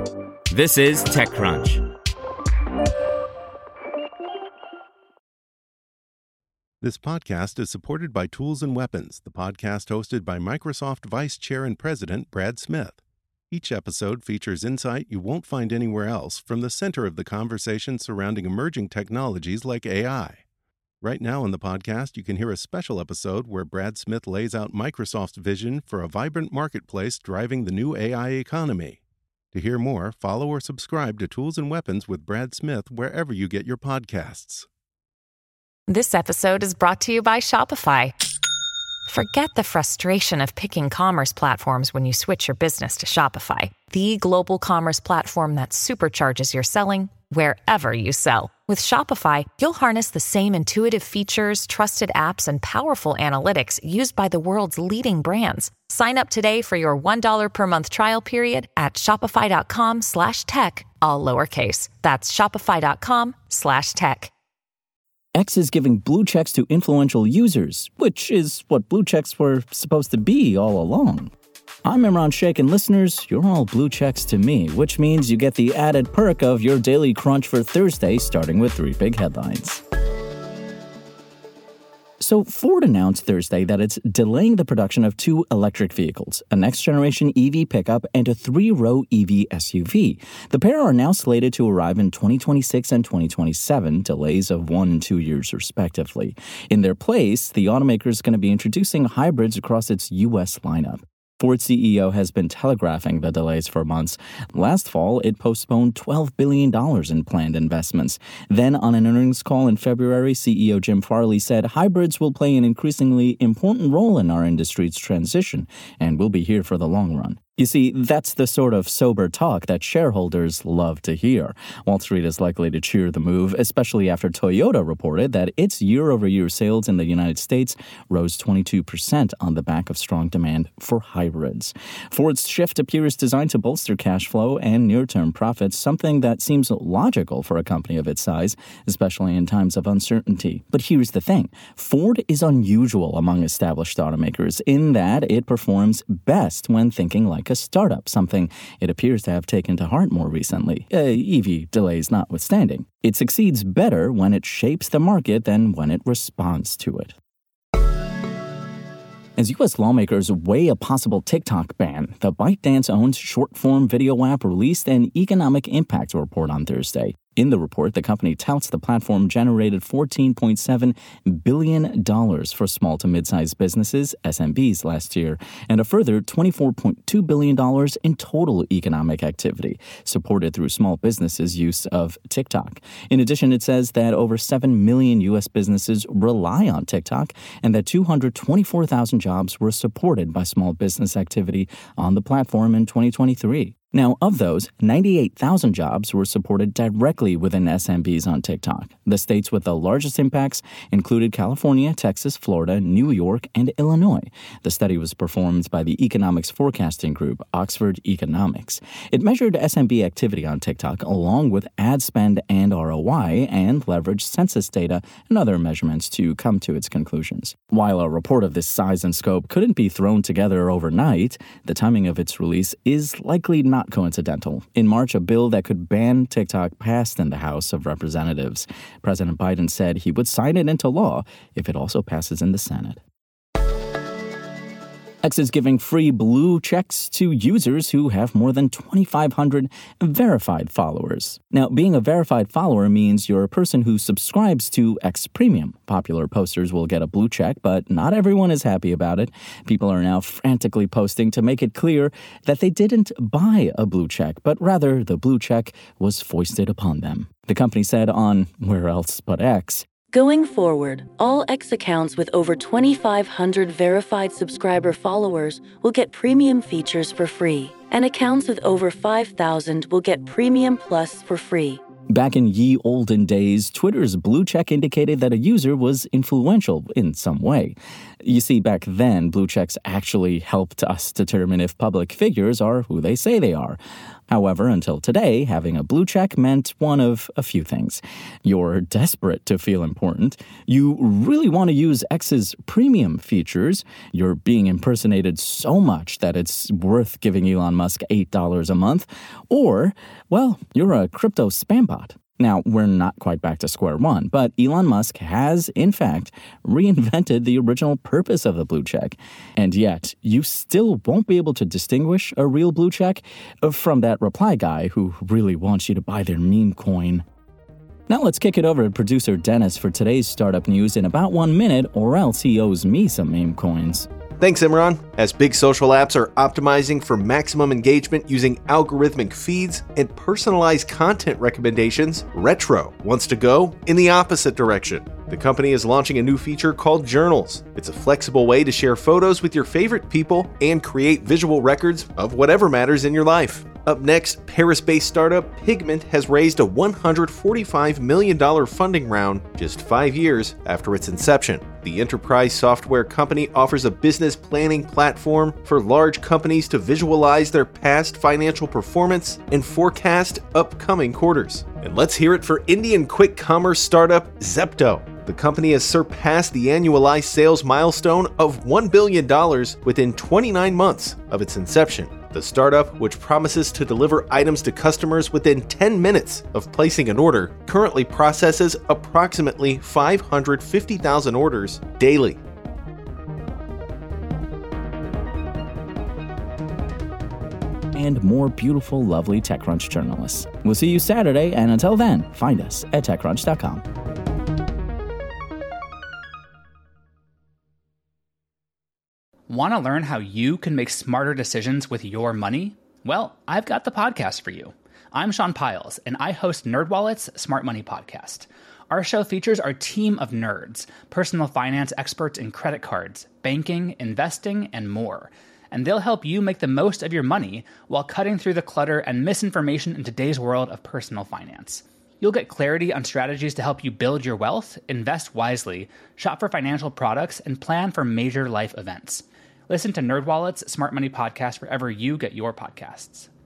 This is TechCrunch. This podcast is supported by Tools and Weapons, the podcast hosted by Microsoft Vice Chair and President Brad Smith. Each episode features insight you won't find anywhere else from the center of the conversation surrounding emerging technologies like AI. Right now in the podcast, you can hear a special episode where Brad Smith lays out Microsoft's vision for a vibrant marketplace driving the new AI economy. To hear more, follow or subscribe to Tools and Weapons with Brad Smith wherever you get your podcasts. This episode is brought to you by Shopify. Forget the frustration of picking commerce platforms when you switch your business to Shopify, the global commerce platform that supercharges your selling wherever you sell. With Shopify, you'll harness the same intuitive features, trusted apps, and powerful analytics used by the world's leading brands. Sign up today for your $1 per month trial period at shopify.com/tech, all lowercase. That's shopify.com/tech. X is giving blue checks to influential users, which is what blue checks were supposed to be all along. I'm Imran Sheikh, and listeners, you're all blue checks to me, which means you get the added perk of your daily crunch for Thursday, starting with 3 big headlines. So Ford announced Thursday that it's delaying the production of 2 electric vehicles, a next-generation EV pickup and a 3-row EV SUV. The pair are now slated to arrive in 2026 and 2027, delays of 1 and 2 years respectively. In their place, the automaker is going to be introducing hybrids across its U.S. lineup. Ford CEO has been telegraphing the delays for months. Last fall, it postponed $12 billion in planned investments. Then, on an earnings call in February, CEO Jim Farley said hybrids will play an increasingly important role in our industry's transition and will be here for the long run. You see, that's the sort of sober talk that shareholders love to hear. Wall Street is likely to cheer the move, especially after Toyota reported that its year-over-year sales in the United States rose 22% on the back of strong demand for hybrids. Ford's shift appears designed to bolster cash flow and near-term profits, something that seems logical for a company of its size, especially in times of uncertainty. But here's the thing. Ford is unusual among established automakers in that it performs best when thinking like a startup, something it appears to have taken to heart more recently, EV delays notwithstanding. It succeeds better when it shapes the market than when it responds to it. As U.S. lawmakers weigh a possible TikTok ban, the ByteDance-owned short-form video app released an economic impact report on Thursday. In the report, the company touts the platform generated $14.7 billion for small to mid-sized businesses, SMBs, last year, and a further $24.2 billion in total economic activity, supported through small businesses' use of TikTok. In addition, it says that over 7 million U.S. businesses rely on TikTok and that 224,000 jobs were supported by small business activity on the platform in 2023. Now, of those, 98,000 jobs were supported directly within SMBs on TikTok. The states with the largest impacts included California, Texas, Florida, New York, and Illinois. The study was performed by the economics forecasting group, Oxford Economics. It measured SMB activity on TikTok along with ad spend and ROI and leveraged census data and other measurements to come to its conclusions. While a report of this size and scope couldn't be thrown together overnight, the timing of its release is likely not coincidental. In March, a bill that could ban TikTok passed in the House of Representatives. President Biden said he would sign it into law if it also passes in the Senate. X is giving free blue checks to users who have more than 2,500 verified followers. Now, being a verified follower means you're a person who subscribes to X Premium. Popular posters will get a blue check, but not everyone is happy about it. People are now frantically posting to make it clear that they didn't buy a blue check, but rather the blue check was foisted upon them. The company said on Where Else But X, going forward, all X accounts with over 2,500 verified subscriber followers will get premium features for free, and accounts with over 5,000 will get Premium Plus for free. Back in ye olden days, Twitter's blue check indicated that a user was influential in some way. You see, back then, blue checks actually helped us determine if public figures are who they say they are. However, until today, having a blue check meant one of a few things. You're desperate to feel important. You really want to use X's premium features. You're being impersonated so much that it's worth giving Elon Musk $8 a month. Or, well, you're a crypto spam bot. Now, we're not quite back to square one, but Elon Musk has, in fact, reinvented the original purpose of the blue check. And yet, you still won't be able to distinguish a real blue check from that reply guy who really wants you to buy their meme coin. Now let's kick it over to producer Dennis for today's startup news in about 1 minute, or else he owes me some meme coins. Thanks, Imran. As big social apps are optimizing for maximum engagement using algorithmic feeds and personalized content recommendations, Retro wants to go in the opposite direction. The company is launching a new feature called Journals. It's a flexible way to share photos with your favorite people and create visual records of whatever matters in your life. Up next, Paris-based startup Pigment has raised a $145 million funding round just 5 years after its inception. The enterprise software company offers a business planning platform for large companies to visualize their past financial performance and forecast upcoming quarters. And let's hear it for Indian quick commerce startup Zepto. The company has surpassed the annualized sales milestone of $1 billion within 29 months of its inception. The startup, which promises to deliver items to customers within 10 minutes of placing an order, currently processes approximately 550,000 orders daily. And more beautiful, lovely TechCrunch journalists. We'll see you Saturday, and until then, find us at TechCrunch.com. Want to learn how you can make smarter decisions with your money? Well, I've got the podcast for you. I'm Sean Piles, and I host NerdWallet's Smart Money Podcast. Our show features our team of nerds, personal finance experts in credit cards, banking, investing, and more. And they'll help you make the most of your money while cutting through the clutter and misinformation in today's world of personal finance. You'll get clarity on strategies to help you build your wealth, invest wisely, shop for financial products, and plan for major life events. Listen to NerdWallet's Smart Money Podcast wherever you get your podcasts.